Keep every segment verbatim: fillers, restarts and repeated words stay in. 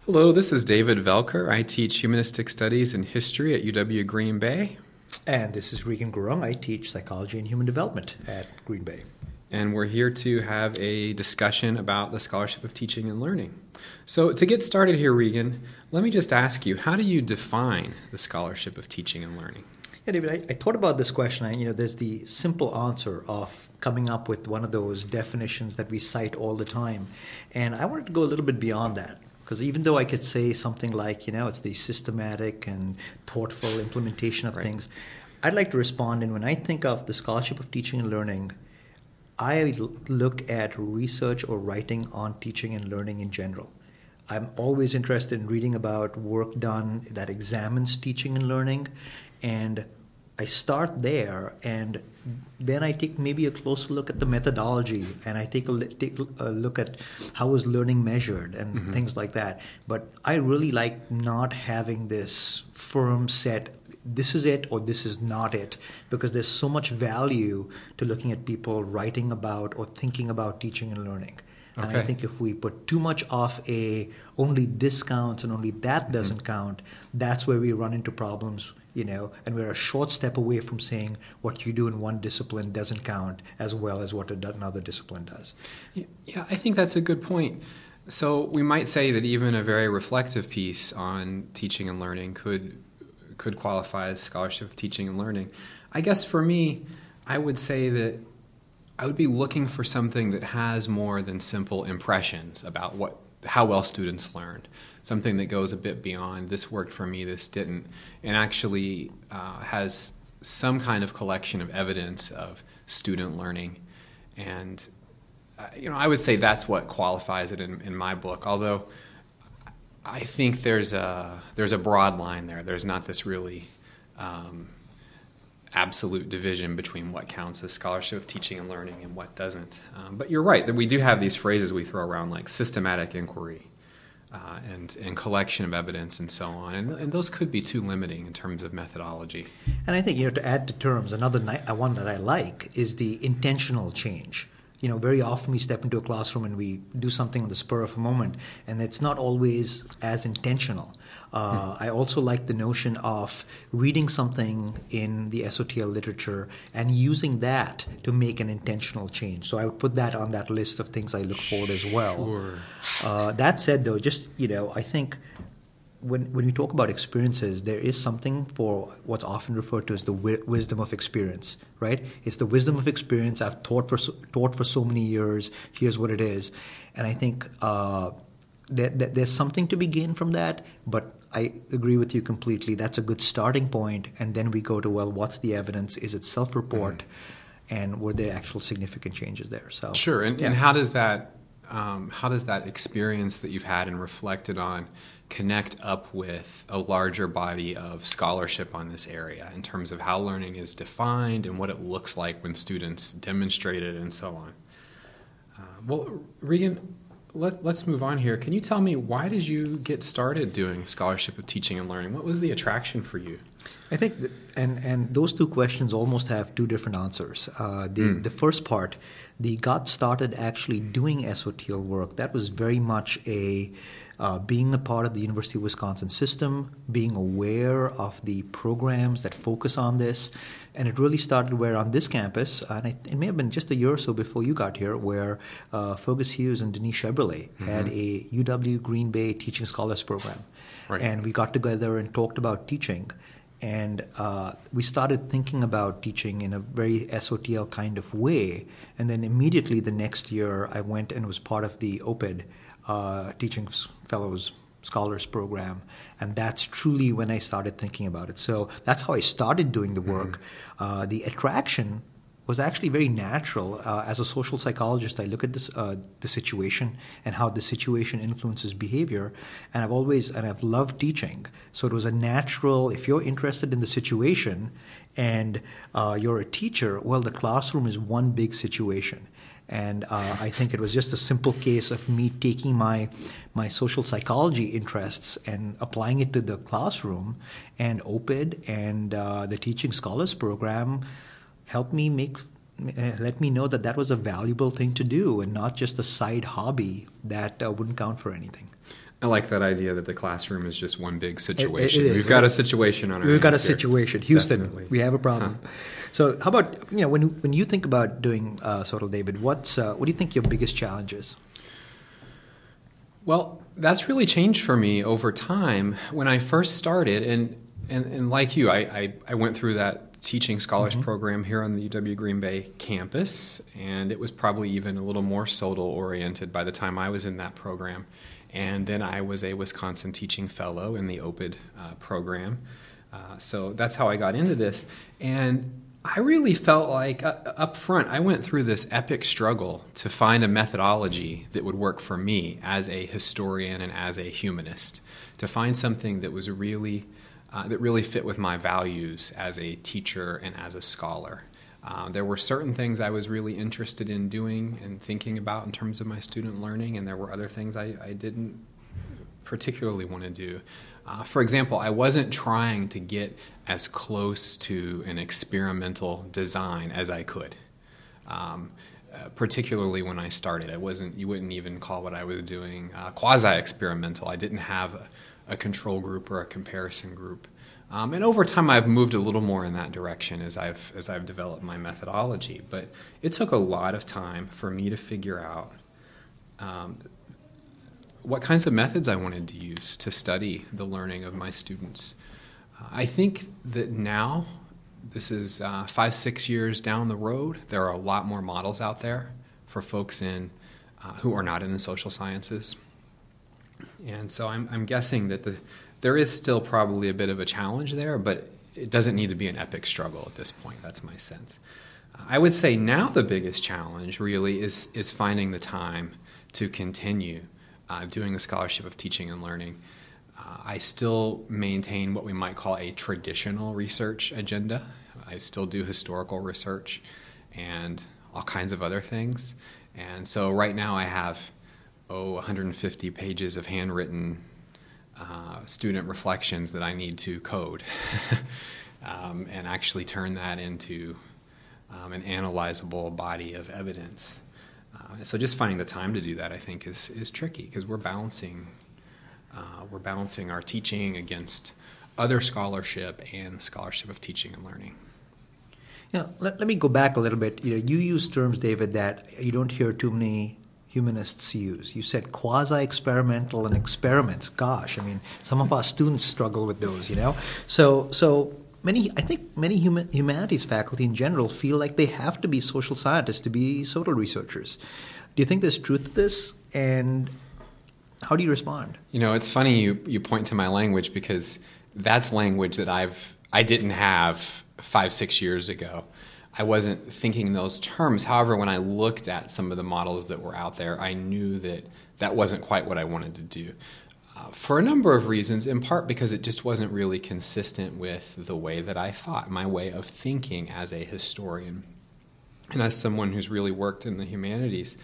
Hello, this is David Velker. I teach Humanistic Studies and History at U W Green Bay. And this is Regan Gurung. I teach Psychology and Human Development at Green Bay. And we're here to have a discussion about the Scholarship of Teaching and Learning. So to get started here, Regan, let me just ask you, how do you define the Scholarship of Teaching and Learning? Yeah, David, I, I thought about this question. I, you know, there's the simple answer of coming up with one of those definitions that we cite all the time. And I wanted to go a little bit beyond that. Because even though I could say something like, you know, it's the systematic and thoughtful implementation of right. things, I'd like to respond. And when I think of the Scholarship of Teaching and Learning, I look at research or writing on teaching and learning in general. I'm always interested in reading about work done that examines teaching and learning. And I start there, and then I take maybe a closer look at the methodology, and I take a, take a look at how is learning measured and mm-hmm. things like that. But I really like not having this firm set, this is it or this is not it, because there's so much value to looking at people writing about or thinking about teaching and learning. And okay. I think if we put too much of a only this counts and only that doesn't mm-hmm. count, that's where we run into problems, you know, and we're a short step away from saying what you do in one discipline doesn't count as well as what another discipline does. Yeah, I think that's a good point. So we might say that even a very reflective piece on teaching and learning could could qualify as Scholarship of Teaching and Learning. I guess for me, I would say that I would be looking for something that has more than simple impressions about what how well students learned, something that goes a bit beyond this worked for me, this didn't, and actually uh, has some kind of collection of evidence of student learning. And uh, you know, I would say that's what qualifies it in, in my book, although I think there's a, there's a broad line there. There's not this really um, absolute division between what counts as Scholarship of Teaching and Learning and what doesn't. Um, but you're right, that we do have these phrases we throw around like systematic inquiry uh, and, and collection of evidence and so on. And, and those could be too limiting in terms of methodology. And I think, you know, to add to terms, another ni- one that I like is the intentional change. You know, very often we step into a classroom and we do something on the spur of a moment, and it's not always as intentional. Uh, hmm. I also like the notion of reading something in the S O T L literature and using that to make an intentional change. So I would put that on that list of things I look for as well. Sure. Uh, that said, though, just, you know, I think When when we talk about experiences, there is something for what's often referred to as the wi- wisdom of experience, right? It's the wisdom of experience. I've taught for so, taught for so many years. Here's what it is, and I think uh, that, that there's something to be gained from that. But I agree with you completely. That's a good starting point, and then we go to, well, what's the evidence? Is it self-report, mm-hmm. and were there actual significant changes there? So sure. And, yeah. and how does that um, how does that experience that you've had and reflected on connect up with a larger body of scholarship on this area in terms of how learning is defined and what it looks like when students demonstrate it and so on? Uh, well, Regan, let, let's move on here. Can you tell me, why did you get started doing Scholarship of Teaching and Learning? What was the attraction for you? I think, that, and and those two questions almost have two different answers. Uh, the mm. the first part, the got started actually doing S O T L work, that was very much a uh, being a part of the University of Wisconsin system, being aware of the programs that focus on this, and it really started where on this campus, and it, it may have been just a year or so before you got here, where uh, Fergus Hughes and Denise Chevrolet mm-hmm. had a U W Green Bay Teaching Scholars program, right. and we got together and talked about teaching. And uh, we started thinking about teaching in a very S O T L kind of way. And then immediately the next year, I went and was part of the O P E D uh, Teaching Fellows Scholars Program. And that's truly when I started thinking about it. So that's how I started doing the work. Mm-hmm. Uh, the attraction was actually very natural. Uh, as a social psychologist, I look at this uh, the situation and how the situation influences behavior, and I've always and I've loved teaching. So it was a natural. If you're interested in the situation, and uh, you're a teacher, well, the classroom is one big situation. And uh, I think it was just a simple case of me taking my my social psychology interests and applying it to the classroom, and O P E D and uh, the Teaching Scholars Program helped me make, let me know that that was a valuable thing to do and not just a side hobby that uh, wouldn't count for anything. I like that idea that the classroom is just one big situation. It, it We've got a situation on our We've got a hands here. situation. Houston, Definitely. we have a problem. Huh. So how about, you know, when when you think about doing uh, Sotal, David, what's, uh, what do you think your biggest challenge is? Well, that's really changed for me over time. When I first started, and, and, and like you, I, I, I went through that teaching scholars mm-hmm. program here on the U W Green Bay campus, and it was probably even a little more Sotal-oriented by the time I was in that program. And then I was a Wisconsin Teaching Fellow in the O P I D uh, program. Uh, so that's how I got into this. And I really felt like uh, up front, I went through this epic struggle to find a methodology that would work for me as a historian and as a humanist, to find something that was really, uh, that really fit with my values as a teacher and as a scholar. Uh, there were certain things I was really interested in doing and thinking about in terms of my student learning, and there were other things I, I didn't particularly want to do. Uh, for example, I wasn't trying to get as close to an experimental design as I could. Um, uh, particularly when I started, I wasn't. You wouldn't even call what I was doing uh, quasi-experimental. I didn't have a, a control group or a comparison group. Um, and over time, I've moved a little more in that direction as I've as I've developed my methodology. But it took a lot of time for me to figure out um, what kinds of methods I wanted to use to study the learning of my students. Uh, I think that now, this is uh, five, six years down the road, there are a lot more models out there for folks in uh, who are not in the social sciences. And so I'm, I'm guessing that the there is still probably a bit of a challenge there, but it doesn't need to be an epic struggle at this point. That's my sense. Uh, I would say now the biggest challenge really is is finding the time to continue uh, doing the scholarship of teaching and learning. Uh, I still maintain what we might call a traditional research agenda. I still do historical research and all kinds of other things. And so right now I have, oh, one hundred fifty pages of handwritten Uh, student reflections that I need to code um, and actually turn that into um, an analyzable body of evidence. Uh, so just finding the time to do that, I think, is is tricky because we're balancing uh, we're balancing our teaching against other scholarship and scholarship of teaching and learning. You know, let, let me go back a little bit. You know, you use terms, David, that you don't hear too many humanists use. You said quasi-experimental and experiments. Gosh, I mean, some of our students struggle with those, you know? So so many, I think many human, humanities faculty in general feel like they have to be social scientists to be social researchers. Do you think there's truth to this? And how do you respond? You know, it's funny you, you point to my language because that's language that I've I didn't have five, six years ago. I wasn't thinking in those terms. However, when I looked at some of the models that were out there, I knew that that wasn't quite what I wanted to do. Uh, for a number of reasons, in part because it just wasn't really consistent with the way that I thought, my way of thinking as a historian and as someone who's really worked in the humanities.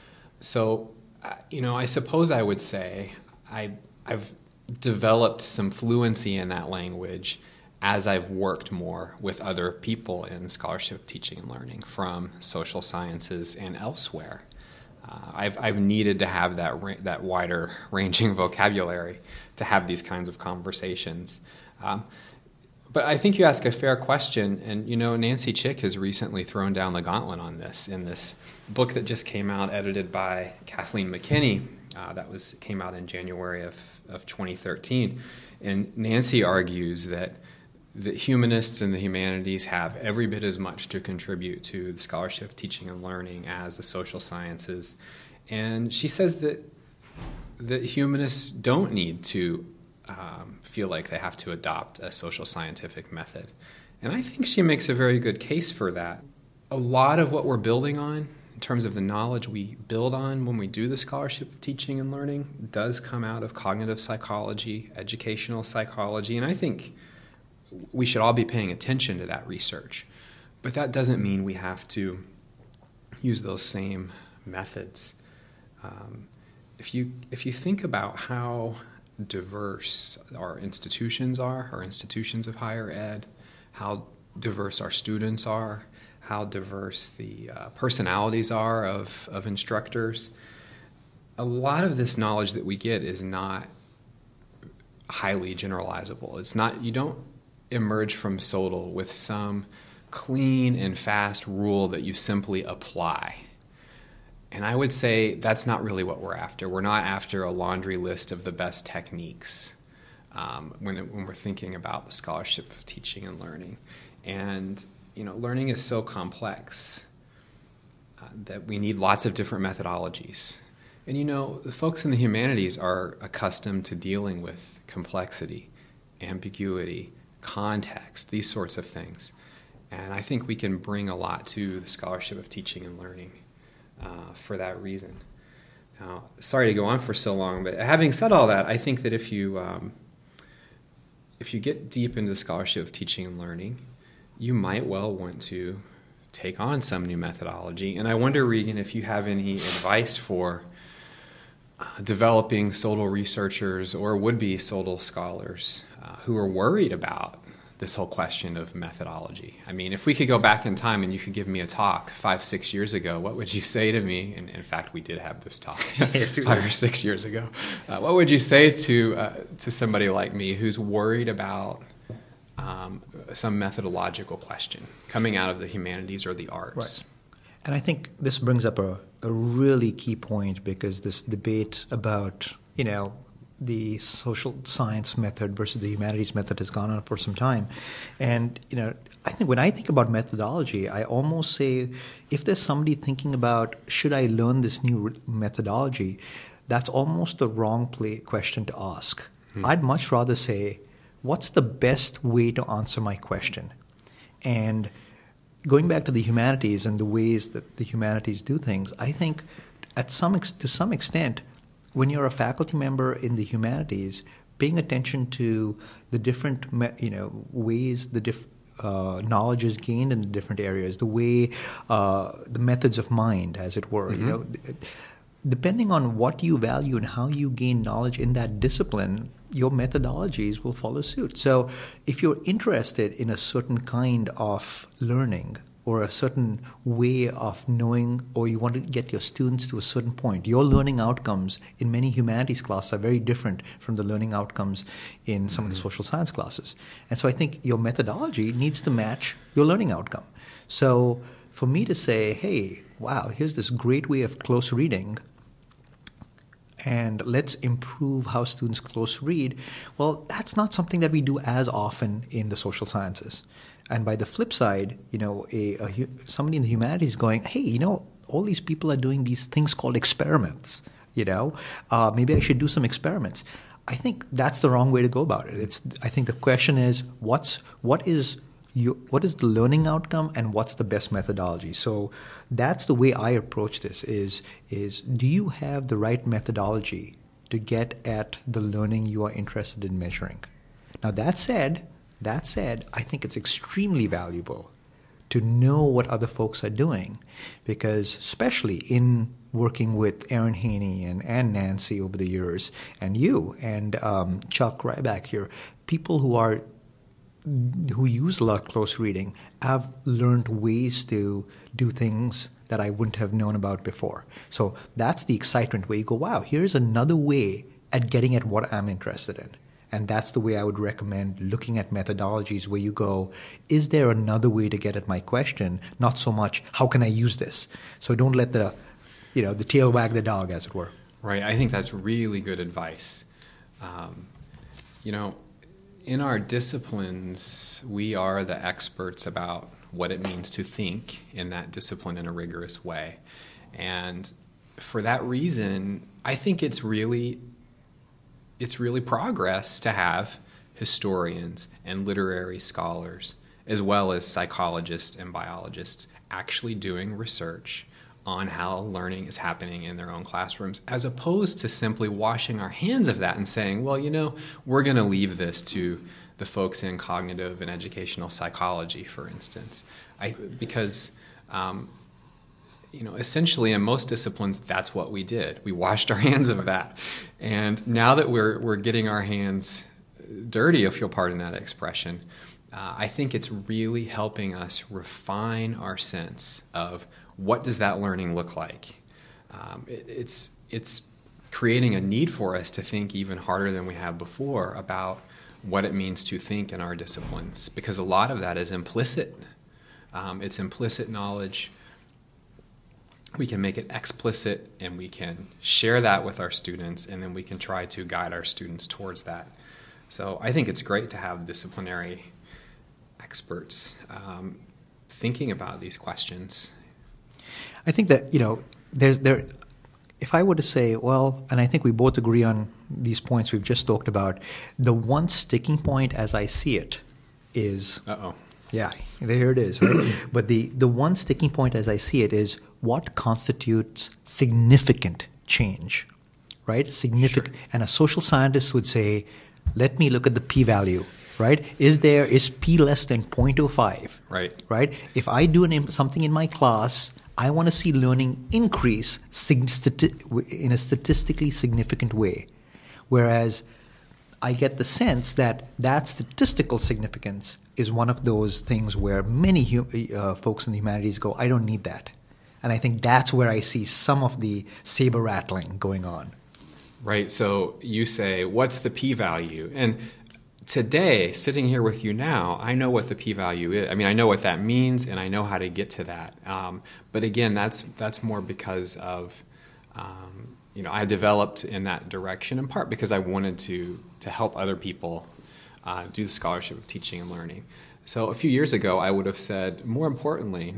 So, uh, you know, I suppose I would say I, I've developed some fluency in that language as I've worked more with other people in scholarship, teaching, and learning from social sciences and elsewhere. Uh, I've, I've needed to have that ra- that wider ranging vocabulary to have these kinds of conversations. Um, but I think you ask a fair question, and you know, Nancy Chick has recently thrown down the gauntlet on this in this book that just came out, edited by Kathleen McKinney. Uh, that was came out in January of, of twenty thirteen, and Nancy argues that that humanists and the humanities have every bit as much to contribute to the scholarship of teaching and learning as the social sciences. And she says that that humanists don't need to um, feel like they have to adopt a social scientific method. And I think she makes a very good case for that. A lot of what we're building on, in terms of the knowledge we build on when we do the scholarship of teaching and learning, does come out of cognitive psychology, educational psychology, and I think we should all be paying attention to that research. But that doesn't mean we have to use those same methods. Um, if you if you think about how diverse our institutions are, our institutions of higher ed, how diverse our students are, how diverse the uh, personalities are of, of instructors, a lot of this knowledge that we get is not highly generalizable. It's not, you don't emerge from S O T L with some clean and fast rule that you simply apply. And I would say that's not really what we're after. We're not after a laundry list of the best techniques um, when, it, when we're thinking about the scholarship of teaching and learning. And, you know, learning is so complex uh, that we need lots of different methodologies. And, you know, the folks in the humanities are accustomed to dealing with complexity, ambiguity, context, these sorts of things. And I think we can bring a lot to the scholarship of teaching and learning uh, for that reason. Now, sorry to go on for so long, but having said all that, I think that if you um, if you get deep into the scholarship of teaching and learning, you might well want to take on some new methodology. And I wonder, Regan, if you have any advice for uh, developing S O T L researchers or would-be S O T L scholars uh, who are worried about this whole question of methodology. I mean, if we could go back in time and you could give me a talk five, six years ago, what would you say to me? And in fact, we did have this talk yes, five or six years ago. Uh, what would you say to uh, to somebody like me who's worried about um, some methodological question coming out of the humanities or the arts? Right. And I think this brings up a, a really key point, because this debate about, you know, the social science method versus the humanities method has gone on for some time. And, you know, I think when I think about methodology, I almost say, if there's somebody thinking about, should I learn this new methodology, that's almost the wrong play question to ask. Hmm. I'd much rather say, what's the best way to answer my question? And going back to the humanities and the ways that the humanities do things, I think at some ex- to some extent, when you're a faculty member in the humanities, paying attention to the different, you know, ways the diff, uh, knowledge is gained in the different areas, the way, uh, the methods of mind, as it were, mm-hmm. you know, depending on what you value and how you gain knowledge in that discipline, your methodologies will follow suit. So if you're interested in a certain kind of learning or a certain way of knowing, or you want to get your students to a certain point, your learning outcomes in many humanities classes are very different from the learning outcomes in some mm-hmm. of the social science classes. And so I think your methodology needs to match your learning outcome. So for me to say, hey, wow, here's this great way of close reading, and let's improve how students close read, well, that's not something that we do as often in the social sciences. And by the flip side, you know, a, a somebody in the humanities going, hey, you know, all these people are doing these things called experiments, you know, uh, maybe I should do some experiments. I think that's the wrong way to go about it. It's, I think the question is, what's, what is you, what is the learning outcome and what's the best methodology? So that's the way I approach this is, is do you have the right methodology to get at the learning you are interested in measuring? Now, that said, That said, I think it's extremely valuable to know what other folks are doing, because especially in working with Erin Haney and, and Nancy over the years, and you and um, Chuck Ryback here, people who are who use a lot of close reading have learned ways to do things that I wouldn't have known about before. So that's the excitement where you go, wow, here's another way at getting at what I'm interested in. And that's the way I would recommend looking at methodologies, where you go, is there another way to get at my question? Not so much, how can I use this? So don't let the, you know, the tail wag the dog, as it were. Right. I think that's really good advice. Um, you know, in our disciplines, we are the experts about what it means to think in that discipline in a rigorous way. And for that reason, I think it's really It's really progress to have historians and literary scholars, as well as psychologists and biologists, actually doing research on how learning is happening in their own classrooms, as opposed to simply washing our hands of that and saying, well, you know, we're going to leave this to the folks in cognitive and educational psychology, for instance. I, because um, You know, essentially in most disciplines, that's what we did. We washed our hands of that. And now that we're we're getting our hands dirty, if you'll pardon that expression, uh, I think it's really helping us refine our sense of what does that learning look like. Um, it, it's it's creating a need for us to think even harder than we have before about what it means to think in our disciplines, because a lot of that is implicit. Um, it's implicit knowledge. We can make it explicit, and we can share that with our students, and then we can try to guide our students towards that. So I think it's great to have disciplinary experts um, thinking about these questions. I think that, you know, there's there. If I were to say, well, and I think we both agree on these points we've just talked about, the one sticking point as I see it is... Uh-oh. Yeah, there it is, right? But the, the one sticking point as I see it is what constitutes significant change, right? Significant. Sure. And a social scientist would say, let me look at the p-value, right? Is there, is p less than zero point zero five? Right. Right? If I do an, something in my class, I want to see learning increase in a statistically significant way. Whereas I get the sense that that statistical significance is one of those things where many uh, folks in the humanities go, I don't need that. And I think that's where I see some of the saber rattling going on. Right. So you say, what's the p-value? And today, sitting here with you now, I know what the p-value is. I mean, I know what that means, and I know how to get to that. Um, but again, that's that's more because of, um, you know, I developed in that direction in part because I wanted to to help other people uh, do the scholarship of teaching and learning. So a few years ago, I would have said, more importantly,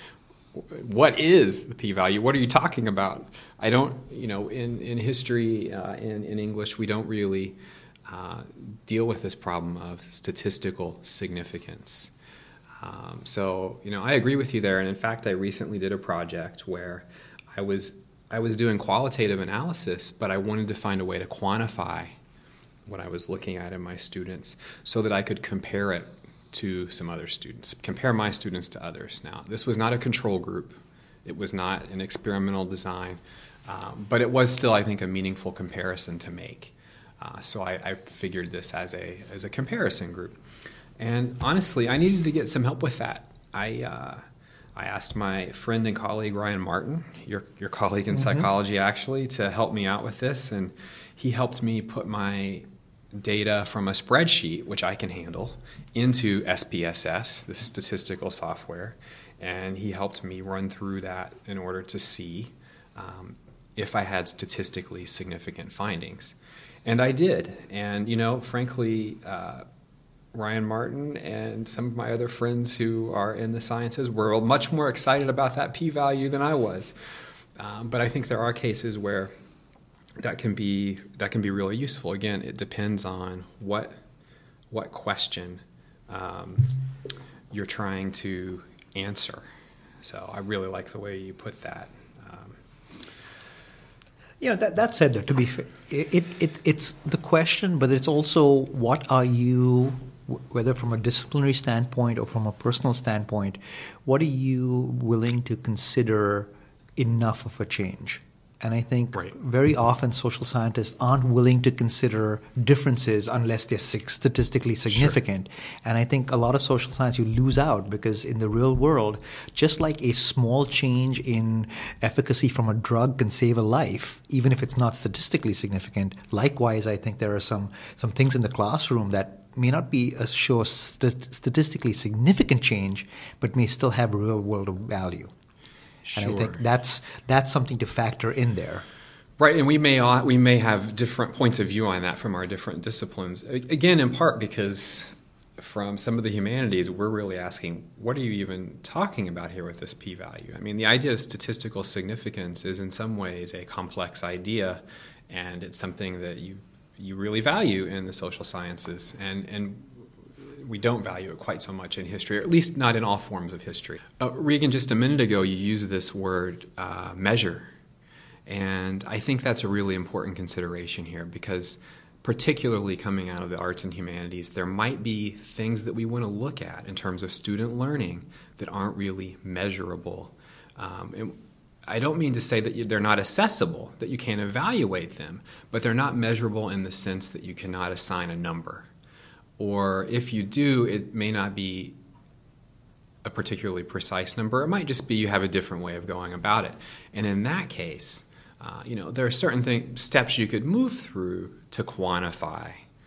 what is the p-value? What are you talking about? I don't, you know, in, in history, uh, in, in English, we don't really uh, deal with this problem of statistical significance. Um, so, you know, I agree with you there. And in fact, I recently did a project where I was I was doing qualitative analysis, but I wanted to find a way to quantify what I was looking at in my students so that I could compare it to some other students, compare my students to others. Now, this was not a control group. It was not an experimental design, um, but it was still, I think, a meaningful comparison to make. Uh, so I, I figured this as a as a comparison group. And honestly, I needed to get some help with that. I uh, I asked my friend and colleague, Ryan Martin, your, your colleague in mm-hmm. psychology actually, to help me out with this. And he helped me put my data from a spreadsheet, which I can handle, into S P S S, the statistical software. And he helped me run through that in order to see um, if I had statistically significant findings. And I did. And, you know, frankly, uh, Ryan Martin and some of my other friends who are in the sciences were much more excited about that p-value than I was. Um, but I think there are cases where that can be that can be really useful. Again, it depends on what what question um, you're trying to answer. So I really like the way you put that. Um, Yeah, that, that said, though, to be fair, it, it, it's the question, but it's also what are you, whether from a disciplinary standpoint or from a personal standpoint, what are you willing to consider enough of a change? And I think right. very often social scientists aren't willing to consider differences unless they're statistically significant. Sure. And I think a lot of social science you lose out because in the real world, just like a small change in efficacy from a drug can save a life, even if it's not statistically significant, likewise, I think there are some, some things in the classroom that may not be a show st- statistically significant change, but may still have real world value. Sure. And I think that's that's something to factor in there. Right, and we may we may have different points of view on that from our different disciplines. Again, in part because from some of the humanities, we're really asking, what are you even talking about here with this p-value? I mean, the idea of statistical significance is in some ways a complex idea, and it's something that you you really value in the social sciences, and and we don't value it quite so much in history, or at least not in all forms of history. Uh, Regan, just a minute ago, you used this word uh, measure. And I think that's a really important consideration here because particularly coming out of the arts and humanities, there might be things that we want to look at in terms of student learning that aren't really measurable. Um, and I don't mean to say that they're not accessible, that you can't evaluate them, but they're not measurable in the sense that you cannot assign a number. Or if you do, it may not be a particularly precise number. It might just be you have a different way of going about it. And in that case, Uh, you know, there are certain thing, steps you could move through to quantify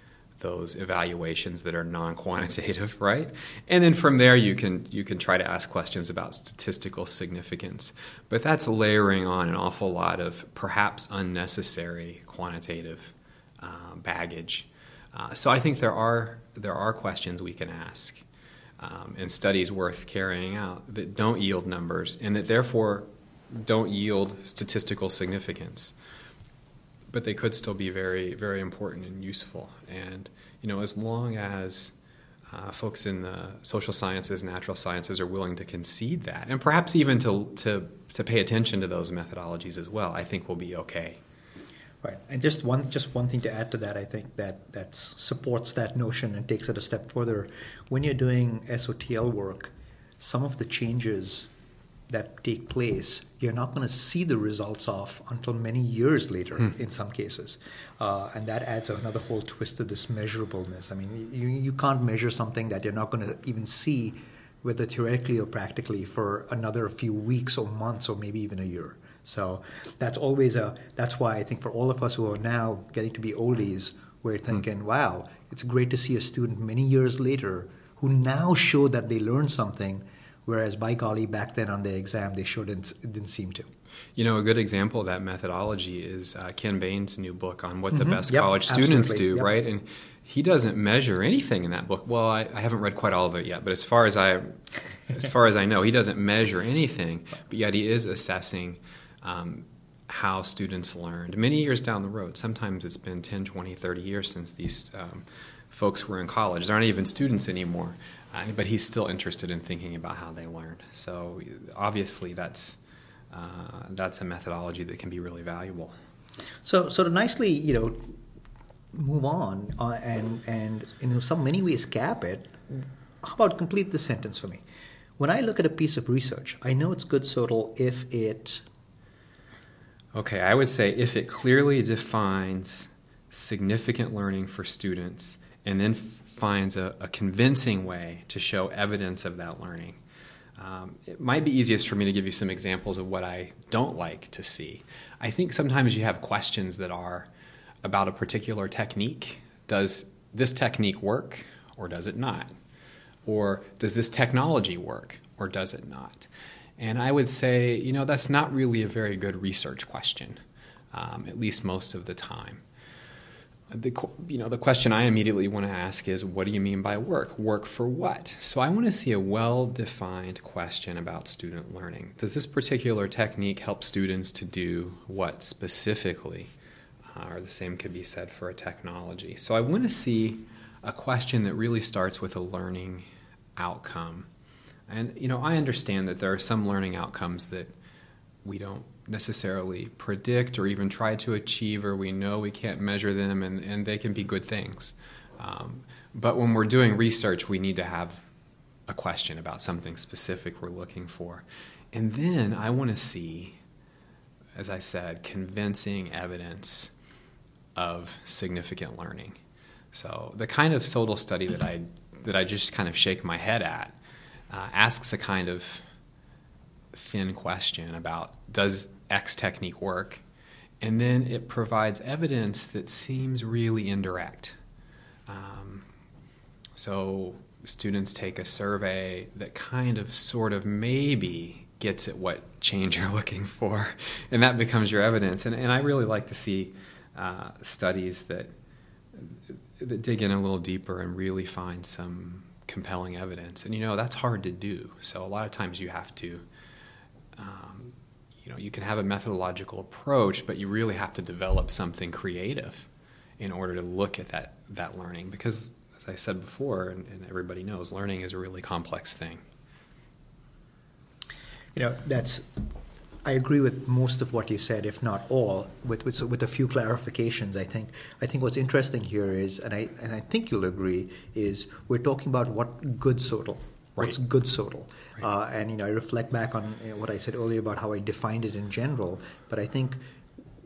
those evaluations that are non-quantitative, right? And then from there, you can you can try to ask questions about statistical significance. But that's layering on an awful lot of perhaps unnecessary quantitative uh, baggage. Uh, so I think there are there are questions we can ask um, and studies worth carrying out that don't yield numbers and that therefore don't yield statistical significance. But they could still be very, very important and useful. And, you know, as long as uh, folks in the social sciences, natural sciences are willing to concede that, and perhaps even to, to, to pay attention to those methodologies as well, I think we'll be okay. Right. And just one just one thing to add to that, I think that that supports that notion and takes it a step further. When you're doing S O T L work, some of the changes that take place, you're not going to see the results of until many years later hmm. in some cases. Uh, and that adds another whole twist to this measurableness. I mean, you, you can't measure something that you're not going to even see, whether theoretically or practically, for another few weeks or months or maybe even a year. So that's always a, that's why I think for all of us who are now getting to be oldies, we're thinking, hmm. wow, it's great to see a student many years later who now show that they learned something, whereas, by golly, back then on the exam, they sure didn't, didn't seem to. You know, a good example of that methodology is uh, Ken Bain's new book on what mm-hmm. the best yep, college students absolutely. do, yep. right? And he doesn't measure anything in that book. Well, I, I haven't read quite all of it yet, but as far as I, as far as I know, he doesn't measure anything, but yet he is assessing um, how students learned many years down the road. Sometimes it's been ten, twenty, thirty years since these um, folks were in college. They're not even students anymore. Uh, but he's still interested in thinking about how they learned. So obviously that's uh, that's a methodology that can be really valuable. So, so to nicely, you know, move on uh, and and in some many ways cap it. How about complete this sentence for me? When I look at a piece of research, I know it's good total if it. Okay, I would say if it clearly defines significant learning for students, and then finds a, a convincing way to show evidence of that learning. Um, it might be easiest for me to give you some examples of what I don't like to see. I think sometimes you have questions that are about a particular technique. Does this technique work or does it not? Or does this technology work or does it not? And I would say, you know, that's not really a very good research question, um, at least most of the time. The, you know, the question I immediately want to ask is, what do you mean by work? Work for what? So I want to see a well-defined question about student learning. Does this particular technique help students to do what specifically? Uh, or the same could be said for a technology. So I want to see a question that really starts with a learning outcome. And, you know, I understand that there are some learning outcomes that we don't necessarily predict or even try to achieve, or we know we can't measure them, and, and they can be good things. Um, but when we're doing research, we need to have a question about something specific we're looking for. And then I want to see, as I said, convincing evidence of significant learning. So the kind of SOTL study that I that I just kind of shake my head at uh, asks a kind of thin question about, does X technique work? And then it provides evidence that seems really indirect. Um, so students take a survey that kind of sort of maybe gets at what change you're looking for, and that becomes your evidence. And, and I really like to see uh, studies that that dig in a little deeper and really find some compelling evidence. And, you know, that's hard to do. So a lot of times you have to, um, you know, you can have a methodological approach, but you really have to develop something creative in order to look at that, that learning. Because, as I said before, and, and everybody knows, learning is a really complex thing. You know, that's, I agree with most of what you said, if not all, with with, with a few clarifications. I think I think what's interesting here is, and I and I think you'll agree, is we're talking about what good SOTL, what's right. good SOTL, right. uh, and you know I reflect back on you know, what I said earlier about how I defined it in general. But I think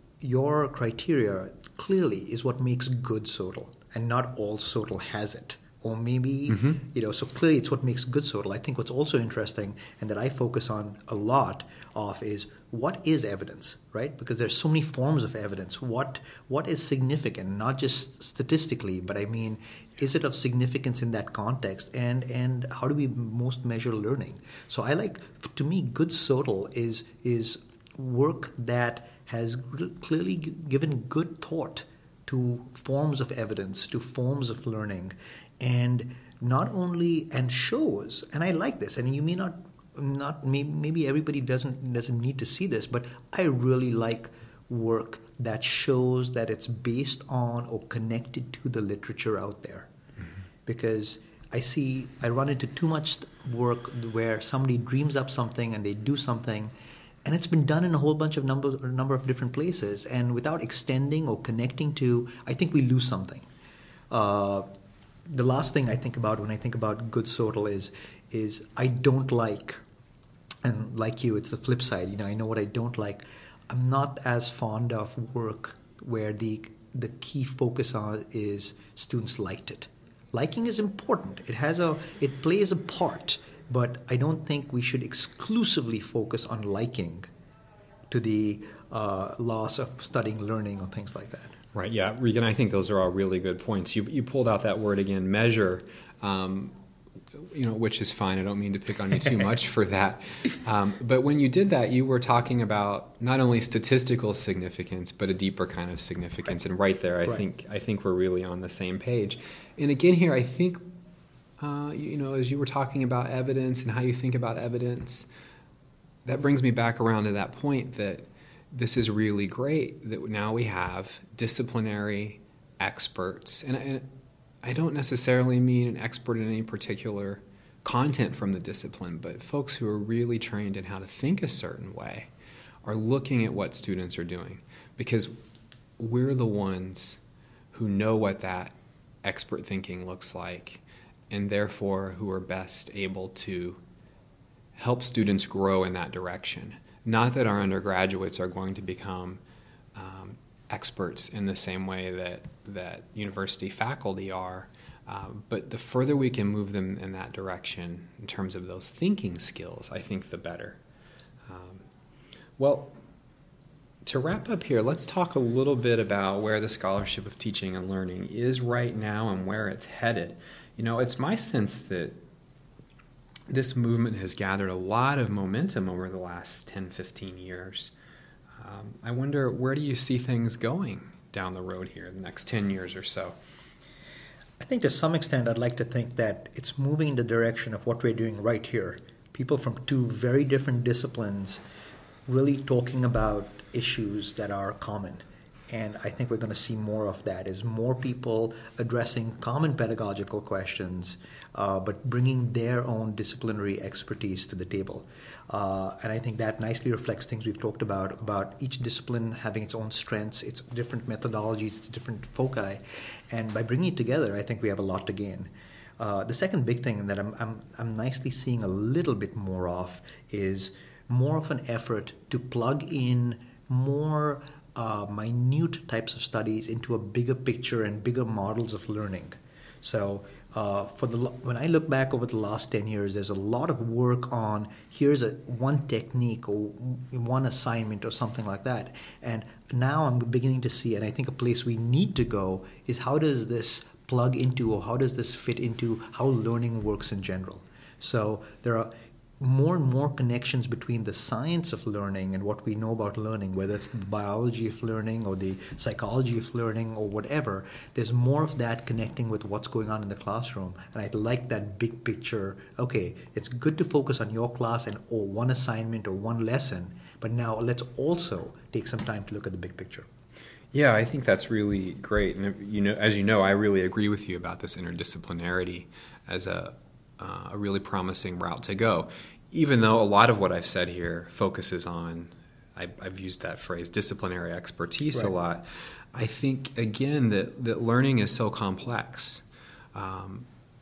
your criteria clearly is what makes good SOTL, and not all SOTL has it. Or maybe, Mm-hmm. you know, so clearly it's what makes good SOTL. I think what's also interesting and that I focus on a lot of is what is evidence, right? Because there's so many forms of evidence. What What is significant, not just statistically, but I mean, is it of significance in that context? And, and how do we most measure learning? So I like, to me, good SOTL is, is work that has clearly given good thought to forms of evidence, to forms of learning, and not only and shows. And I like this. And you may not, not maybe, maybe everybody doesn't doesn't need to see this, but I really like work that shows that it's based on or connected to the literature out there, mm-hmm. because I see I run into too much work where somebody dreams up something and they do something. And it's been done in a whole bunch of number, a number of different places. And without extending or connecting to, I think we lose something. Uh, the last thing I think about when I think about good SOTL is, is I don't like, and like you, it's the flip side. You know, I know what I don't like. I'm not as fond of work where the the key focus on is students liked it. Liking is important. It has a, it plays a part. But I don't think we should exclusively focus on liking to the uh, loss of studying, learning, or things like that. Right, yeah. Regan, I think those are all really good points. You, you pulled out that word again, measure, um, you know, which is fine. I don't mean to pick on you too much for that. Um, but when you did that, you were talking about not only statistical significance, but a deeper kind of significance. Right. And right there, I right. think I think we're really on the same page. And again here, I think Uh, you know, as you were talking about evidence and how you think about evidence, that brings me back around to that point that this is really great that now we have disciplinary experts. And, and I don't necessarily mean an expert in any particular content from the discipline, but folks who are really trained in how to think a certain way are looking at what students are doing, because we're the ones who know what that expert thinking looks like, and therefore who are best able to help students grow in that direction. Not that our undergraduates are going to become um, experts in the same way that, that university faculty are, uh, but the further we can move them in that direction in terms of those thinking skills, I think the better. Um, well, to wrap up here, let's talk a little bit about where the Scholarship of Teaching and Learning is right now and where it's headed. You know, it's my sense that this movement has gathered a lot of momentum over the last ten, fifteen years. Um, I wonder, where do you see things going down the road here, the next ten years or so? I think to some extent I'd like to think that it's moving in the direction of what we're doing right here. People from two very different disciplines really talking about issues that are common. And I think we're going to see more of that, is more people addressing common pedagogical questions, uh, but bringing their own disciplinary expertise to the table. Uh, and I think that nicely reflects things we've talked about, about each discipline having its own strengths, its different methodologies, its different foci. And by bringing it together, I think we have a lot to gain. Uh, the second big thing that I'm, I'm, I'm nicely seeing a little bit more of is more of an effort to plug in more Uh, minute types of studies into a bigger picture and bigger models of learning. So uh, for the when I look back over the last ten years, there's a lot of work on here's a one technique or one assignment or something like that. And now I'm beginning to see, and I think a place we need to go is how does this plug into or how does this fit into how learning works in general. So there are more and more connections between the science of learning and what we know about learning, whether it's the biology of learning or the psychology of learning or whatever. There's more of that connecting with what's going on in the classroom. And I like that big picture. Okay, it's good to focus on your class and or one assignment or one lesson, but now let's also take some time to look at the big picture. Yeah, I think that's really great. And you know, as you know, I really agree with you about this interdisciplinarity as a Uh, a really promising route to go, even though a lot of what I've said here focuses on, I, I've used that phrase, disciplinary expertise right. a lot. I think, again, that, that learning is so complex um,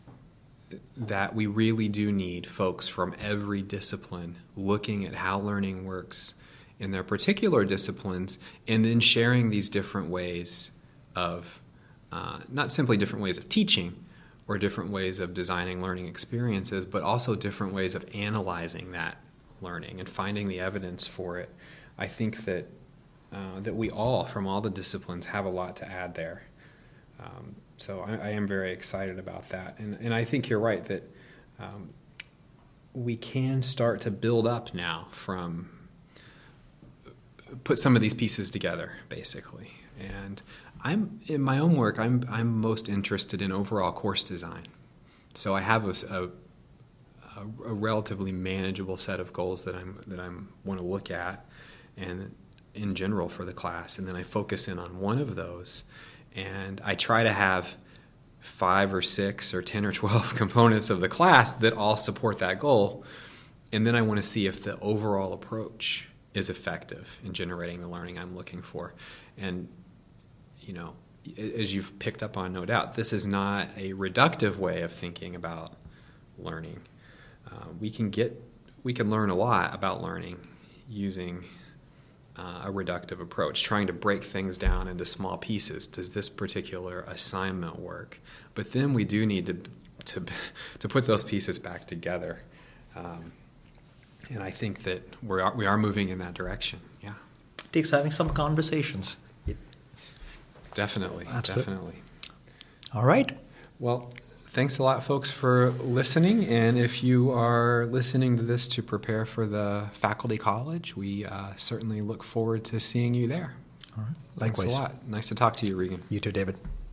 that we really do need folks from every discipline looking at how learning works in their particular disciplines and then sharing these different ways of, uh, not simply different ways of teaching, or different ways of designing learning experiences, but also different ways of analyzing that learning and finding the evidence for it. I think that uh, that we all, from all the disciplines, have a lot to add there. Um, so I, I am very excited about that. And, and I think you're right that um, we can start to build up now from, put some of these pieces together, basically. And I'm in my own work, I'm I'm most interested in overall course design. So I have a, a, a relatively manageable set of goals that I'm that I'm want to look at, and in general for the class, and then I focus in on one of those, and I try to have five or six or ten or twelve components of the class that all support that goal, and then I want to see if the overall approach is effective in generating the learning I'm looking for. And you know, as you've picked up on, no doubt, this is not a reductive way of thinking about learning. Uh, we can get, we can learn a lot about learning using uh, a reductive approach, trying to break things down into small pieces. Does this particular assignment work? But then we do need to to to put those pieces back together. Um, and I think that we are we are moving in that direction. Yeah, it takes having some conversations. It, definitely, Absolutely. definitely. All right. Well, thanks a lot, folks, for listening. And if you are listening to this to prepare for the faculty college, we uh, certainly look forward to seeing you there. All right. Likewise. Likewise. Thanks a lot. Nice to talk to you, Regan. You too, David.